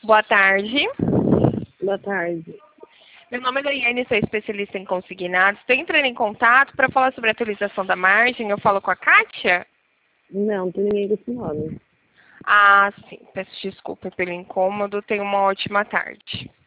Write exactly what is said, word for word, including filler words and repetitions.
Boa tarde. Boa tarde. Meu nome é Daiane, sou especialista em consignados. Estou entrando em contato para falar sobre a atualização da margem. Eu falo com a Kátia? Não, não tem ninguém com esse nome. Ah, sim. Peço desculpa pelo incômodo. Tenha uma ótima tarde.